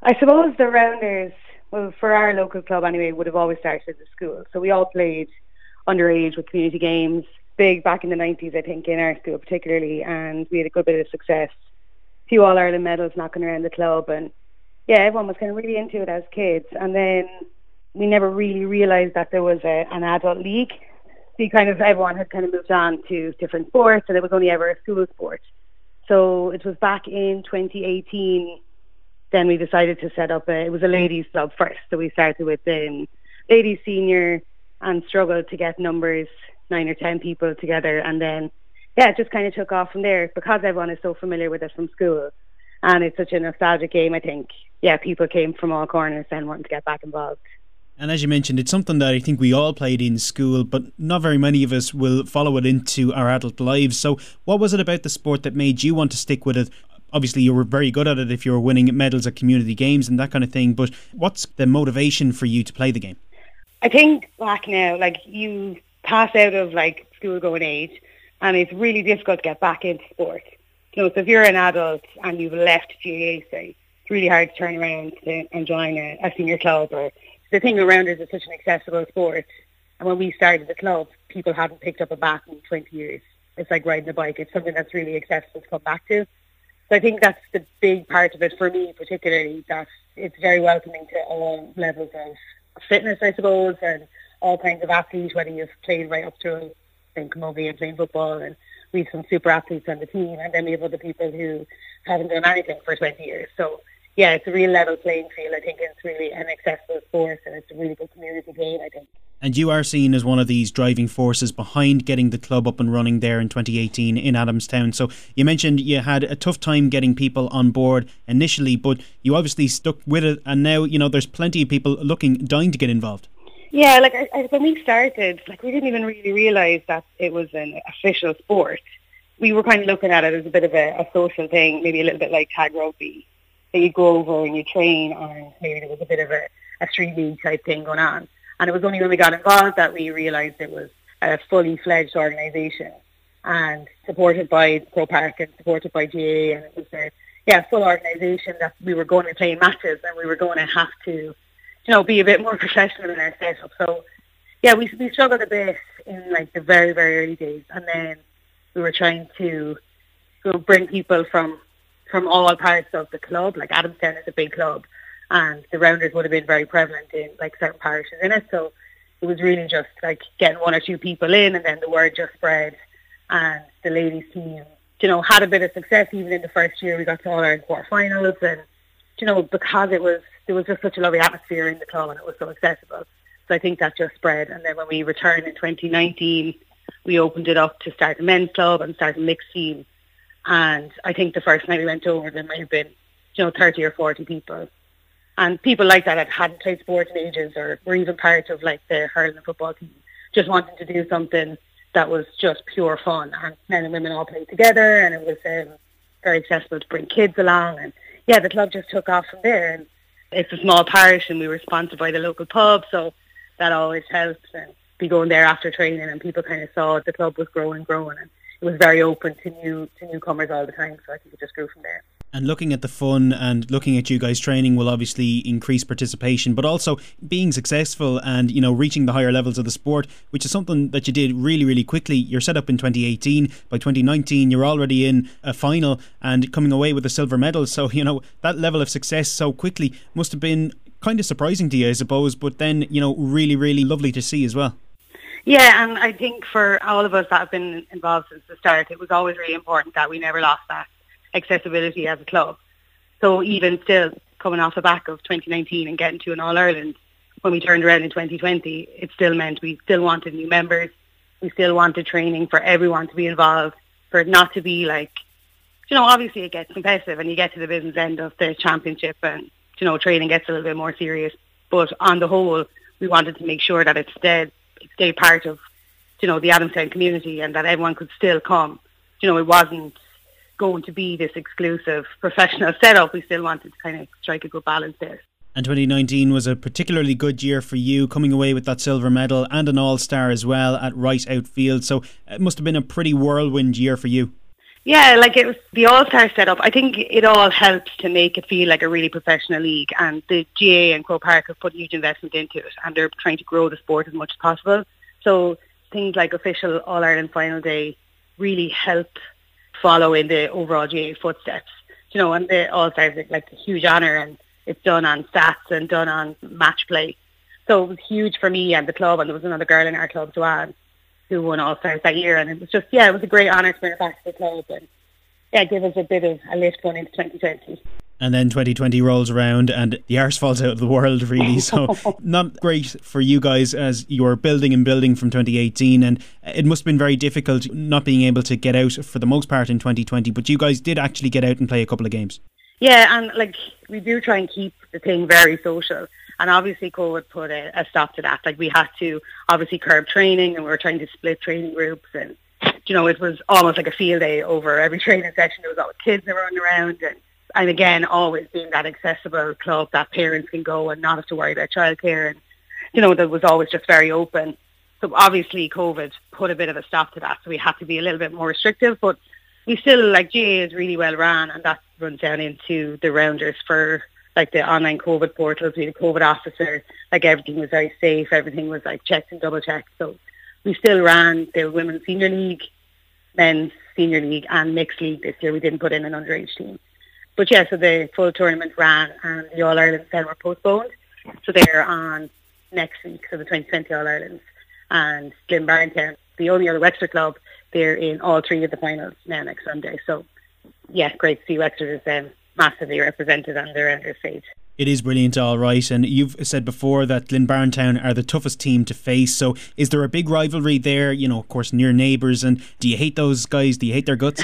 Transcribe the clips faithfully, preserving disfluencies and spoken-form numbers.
I suppose the rounders, well, for our local club anyway, would have always started at the school. So we all played underage with community games, big back in the nineties, I think, in our school particularly, and we had a good bit of success. A few All-Ireland medals knocking around the club, and yeah, everyone was kind of really into it as kids. And then we never really realised that there was a, an adult league. So kind of everyone had kind of moved on to different sports, and it was only ever a school sport. So it was back in twenty eighteen, then we decided to set up a, it was a ladies club first. So we started with um, ladies senior and struggled to get numbers, nine or ten people together. And then, yeah, it just kind of took off from there because everyone is so familiar with it from school. And it's such a nostalgic game, I think. Yeah, people came from all corners then wanting to get back involved. And as you mentioned, it's something that I think we all played in school, but not very many of us will follow it into our adult lives. So what was it about the sport that made you want to stick with it? Obviously, you were very good at it if you were winning medals at community games and that kind of thing, but what's the motivation for you to play the game? I think back now, like, you pass out of, like, school-going age, and it's really difficult to get back into sport. You know, so if you're an adult and you've left G A A, say, it's really hard to turn around to, and join a, a senior club. Or the thing around is it's such an accessible sport. And when we started the club, people hadn't picked up a bat in twenty years. It's like riding a bike. It's something that's really accessible to come back to. So I think that's the big part of it for me, particularly, that it's very welcoming to all levels of fitness, I suppose, and all kinds of athletes, whether you've played right up to in Camogie and playing football, and we have some super athletes on the team, and then we have other people who haven't done anything for twenty years. So yeah, it's a real level playing field. I think it's really an accessible sport, and it's a really good community game, I think. And you are seen as one of these driving forces behind getting the club up and running there in twenty eighteen in Adamstown. So you mentioned you had a tough time getting people on board initially, but you obviously stuck with it, and now, you know, there's plenty of people looking, dying to get involved. Yeah, like I, I, when we started, like we didn't even really realise that it was an official sport. We were kind of looking at it as a bit of a, a social thing, maybe a little bit like tag rugby, that you go over and you train, or maybe there was a bit of a, a street league type thing going on. And it was only when we got involved that we realised it was a fully fledged organisation and supported by Pro Park and supported by G A A, and it was a yeah full organisation that we were going to be playing matches, and we were going to have to, you know, be a bit more professional in our setup. So yeah, we we struggled a bit in like the very very early days, and then we were trying to so bring people from from all parts of the club. Like Adamstown is a big club, and the rounders would have been very prevalent in like certain parishes in it. So it was really just like getting one or two people in, and then the word just spread. And the ladies team, you know, had a bit of success. Even in the first year, we got to all our quarterfinals, and you know, because it was there was just such a lovely atmosphere in the club, and it was so accessible. So I think that just spread. And then when we returned in twenty nineteen, we opened it up to start a men's club and start a mixed team. And I think the first night we went over, there might have been, you know, thirty or forty people. And people like that that hadn't played sport in ages, or were even part of like the hurling and football team, just wanting to do something that was just pure fun. And men and women all played together, and it was um, very accessible to bring kids along. And yeah, the club just took off from there. And it's a small parish, and we were sponsored by the local pub, so that always helps. And be going there after training, and people kind of saw the club was growing, growing, and it was very open to new to newcomers all the time. So I think it just grew from there. And looking at the fun and looking at you guys training will obviously increase participation, but also being successful and, you know, reaching the higher levels of the sport, which is something that you did really, really quickly. You're set up in twenty eighteen. By twenty nineteen, you're already in a final and coming away with a silver medal. So, you know, that level of success so quickly must have been kind of surprising to you, I suppose, but then, you know, really, really lovely to see as well. Yeah, and I think for all of us that have been involved since the start, it was always really important that we never lost that accessibility as a club. So even still coming off the back of twenty nineteen and getting to an All-Ireland, when we turned around in twenty twenty, it still meant we still wanted new members. We still wanted training for everyone to be involved, for it not to be like, you know, obviously it gets competitive and you get to the business end of the championship and, you know, training gets a little bit more serious. But on the whole, we wanted to make sure that it stayed, it stayed part of, you know, the Adamstown community, and that everyone could still come. You know, it wasn't going to be this exclusive professional setup. We still wanted to kind of strike a good balance there. And twenty nineteen was a particularly good year for you, coming away with that silver medal and an all-star as well at right outfield. So it must have been a pretty whirlwind year for you. Yeah, like it was the All-Star setup. I think it all helps to make it feel like a really professional league, and the G A A and Croke Park have put huge investment into it, and they're trying to grow the sport as much as possible. So things like official All-Ireland final day really help follow in the overall G A A footsteps. You know, and the All-Stars is like a huge honour, and it's done on stats and done on match play. So it was huge for me and the club, and there was another girl in our club, Joanne, who won All-Stars that year, and it was just, yeah, it was a great honour to bring it back to the club, and yeah, give us a bit of a lift going into twenty twenty. And then twenty twenty rolls around and the arse falls out of the world, really. So not great for you guys as you were building and building from twenty eighteen, and it must have been very difficult not being able to get out for the most part in twenty twenty, but you guys did actually get out and play a couple of games. Yeah, and like we do try and keep the thing very social. And obviously COVID put a, a stop to that. Like we had to obviously curb training, and we were trying to split training groups, and you know, it was almost like a field day over every training session. There was always kids that were running around, and, and again, always being that accessible club that parents can go and not have to worry about childcare, and you know, that was always just very open. So obviously COVID put a bit of a stop to that, so we had to be a little bit more restrictive, but we still, like, G A A is really well run, and that runs down into the rounders for like the online COVID portals. We had a COVID officer, like everything was very safe, everything was like checked and double checked. So we still ran the Women's Senior League, Men's Senior League and Mixed League this year. We didn't put in an underage team. But yeah, so the full tournament ran, and the All-Ireland then were postponed. So they're on next week, so the twenty twenty All-Irelands. And Glenbarntown, the only other Wexford club, they're in all three of the finals now next Sunday. So yeah, great to see Wexford is um, massively represented on their under stage. It is brilliant, all right. And you've said before that Glenbarntown are the toughest team to face. So is there a big rivalry there? You know, of course, near neighbours. And do you hate those guys? Do you hate their guts?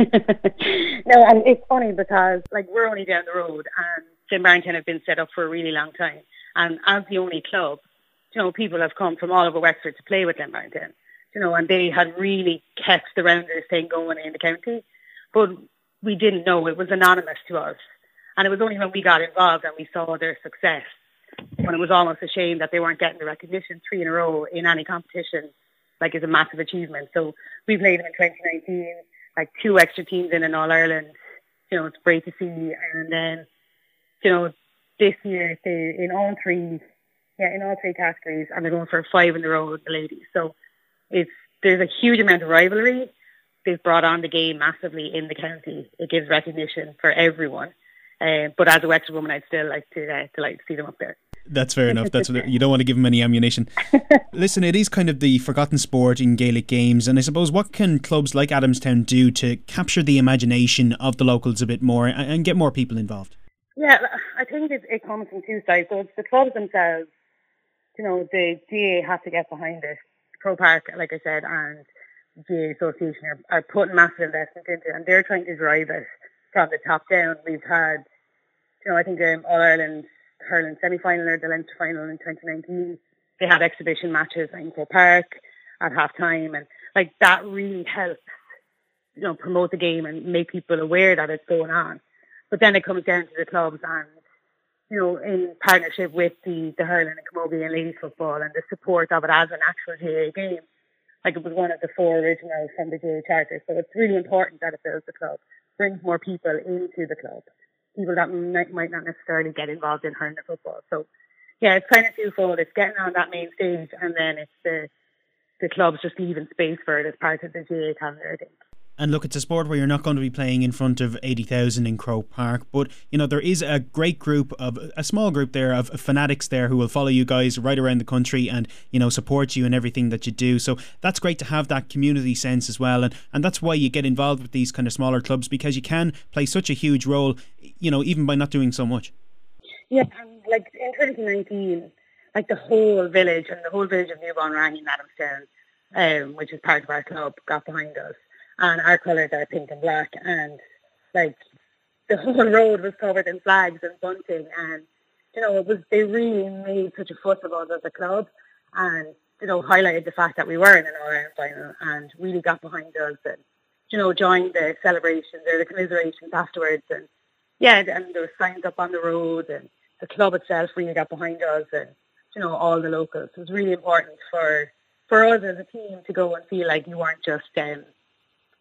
No, and it's funny because, like, we're only down the road, and Glenbarntown have been set up for a really long time. And as the only club, you know, people have come from all over Wexford to play with Glenbarntown. You know, and they had really kept the rounders thing going in the county. But we didn't know. It was anonymous to us. And it was only when we got involved and we saw their success, when it was almost a shame that they weren't getting the recognition three in a row in any competition, like, is a massive achievement. So we played them in twenty nineteen, like two extra teams in an All-Ireland. You know, it's great to see. And then, you know, this year they in all three, yeah, in all three categories, and they're going for five in a row with the ladies. So it's there's a huge amount of rivalry. They've brought on the game massively in the county. It gives recognition for everyone. Uh, but as a Wexford woman, I'd still like to, uh, to like to see them up there. That's fair enough. That's what, you don't want to give them any ammunition. Listen, it is kind of the forgotten sport in Gaelic games, and I suppose what can clubs like Adamstown do to capture the imagination of the locals a bit more and, and get more people involved? Yeah, I think it, it comes from two sides. So it's the clubs themselves. You know, the G A A have to get behind it. Croke Park, like I said, and G A A Association are, are putting massive investment into it, and they're trying to drive it from the top down. We've had, you know, I think um, All-Ireland hurling semi-final or the Leinster final in twenty nineteen. They had exhibition matches in Croke Park at half-time, and like that really helps, you know, promote the game and make people aware that it's going on. But then it comes down to the clubs and, you know, in partnership with the, the hurling and camogie and ladies football and the support of it as an actual G A A game. Like, it was one of the four originals from the G A A Charter. So it's really important that it builds the club, brings more people into the club, people that might, might not necessarily get involved in hurling or football. So, yeah, it's kind of twofold. It's getting on that main stage, and then it's the the clubs just leaving space for it as part of the G A A calendar, I think. And look, it's a sport where you're not going to be playing in front of eighty thousand in Croke Park, but, you know, there is a great group of, a small group there of fanatics there who will follow you guys right around the country and, you know, support you in everything that you do. So that's great to have that community sense as well. And, and that's why you get involved with these kind of smaller clubs, because you can play such a huge role, you know, even by not doing so much. Yeah, and like in twenty nineteen, like the whole village and the whole village of Newbourne Rang in Adamstown, um, which is part of our club, got behind us. And our colours are pink and black, and like the whole road was covered in flags and bunting, and you know, it was they really made such a fuss about us as a club, and you know, highlighted the fact that we were in an All-Ireland final and really got behind us, and you know, joined the celebrations or the commiserations afterwards, and yeah, and there were signs up on the road, and the club itself really got behind us, and you know, all the locals. It was really important for for us as a team to go and feel like you weren't just um,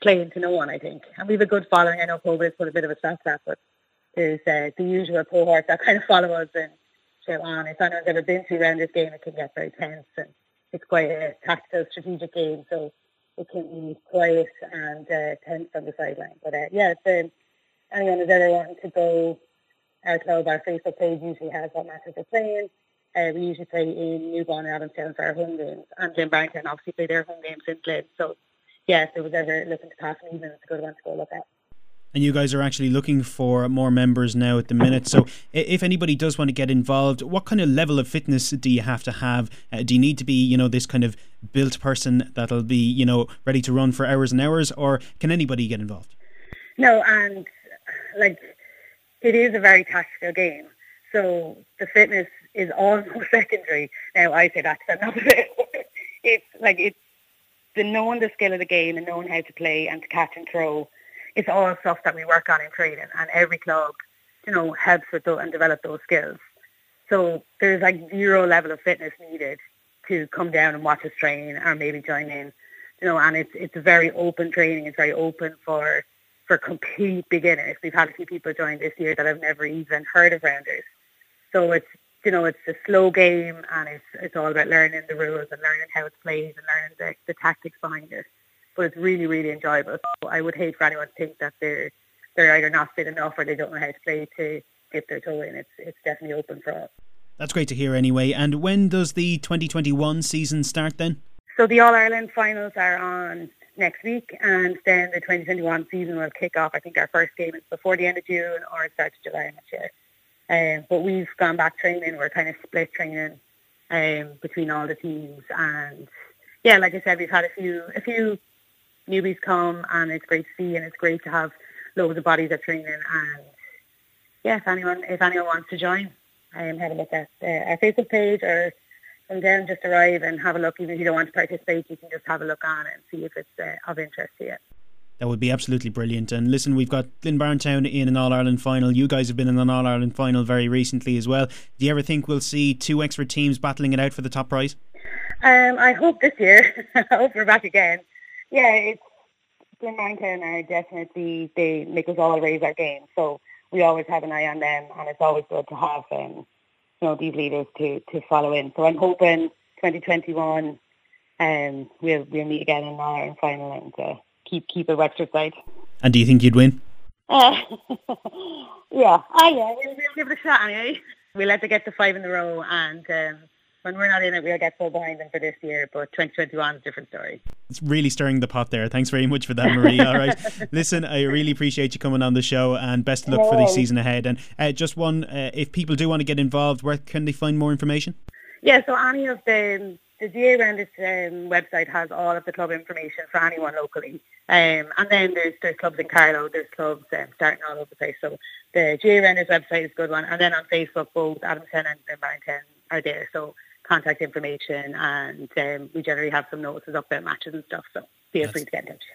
playing to no one, I think. And we have a good following. I know COVID has put a bit of a stop to that, but there's uh, the usual cohort that kind of follow us and chill on. If anyone's ever been to around this game, it can get very tense, and it's quite a tactical, strategic game, so it can be quiet and uh, tense on the sideline. But uh, yeah, it's, um, anyone who's ever wanting to go, our club, our Facebook page usually has what matches they're playing. Uh, we usually play in Newborn and Adamstown for our home games, and Glenbarrington obviously play their home games in Glen. So yeah, if there was ever looking to pass an evening, it's a good one to go look at. And you guys are actually looking for more members now at the minute. So if anybody does want to get involved, what kind of level of fitness do you have to have? Uh, do you need to be, you know, this kind of built person that'll be, you know, ready to run for hours and hours, or can anybody get involved? No, and like it is a very tactical game. So the fitness is almost secondary. Now I say that because I'm not a bit. It's like it's the knowing the skill of the game and knowing how to play and to catch and throw. It's all stuff that we work on in training, and every club, you know, helps with those and develop those skills. So there's like zero level of fitness needed to come down and watch us train or maybe join in, you know. And it's it's a very open training. It's very open for for complete beginners. We've had a few people join this year that have never even heard of rounders. So it's you know it's a slow game, and it's it's all about learning the rules and learning how it's played and learning the, the tactics behind it. But it's really, really enjoyable. So I would hate for anyone to think that they're they're either not fit enough or they don't know how to play to dip their toe in. It's it's definitely open for us. That's great to hear anyway. And when does the twenty twenty-one season start then? So the All-Ireland finals are on next week, and then the twenty twenty-one season will kick off. I think our first game is before the end of June or it starts July next year. Um, but we've gone back training. We're kind of split training um, between all the teams. And yeah, like I said, we've had a few a few newbies come, and it's great to see, and it's great to have loads of bodies at training. And yeah, if anyone if anyone wants to join, um, have a look at uh, our Facebook page, or come down, just arrive and have a look. Even if you don't want to participate, you can just have a look on it and see if it's uh, of interest to you. That would be absolutely brilliant. And listen, we've got Glenbarrington in an All-Ireland final. You guys have been in an All-Ireland final very recently as well. Do you ever think we'll see two Wexford teams battling it out for the top prize? Um, I hope this year. I hope we're back again. Yeah, it's Glenbarrington are definitely, they make us all raise our game. So we always have an eye on them, and it's always good to have um, you know, these leaders to, to follow in. So I'm hoping twenty twenty-one um, we'll we'll meet again in an Ireland final and uh, keep keep a Wexford side. And do you think you'd win? Uh, yeah, ah, yeah, we'll, we'll give it a shot anyway. We'll let them get to five in a row, and um, when we're not in it, we'll get so behind them for this year. But twenty twenty-one is a different story. It's really stirring the pot there. Thanks very much for that, Marie. All right. Listen, I really appreciate you coming on the show, and best of luck for the season ahead. And uh, just one, uh, if people do want to get involved, where can they find more information? Yeah, so any of the the G A A Rounders um, website has all of the club information for anyone locally. Um, and then there's there's clubs in Carlow, there's clubs um, starting all over the place. So the G A A Rounders website is a good one. And then on Facebook, both Adamstown and Glenbarrington are there. So contact information, and um, we generally have some notices up about matches and stuff. So feel That's- free to get in touch.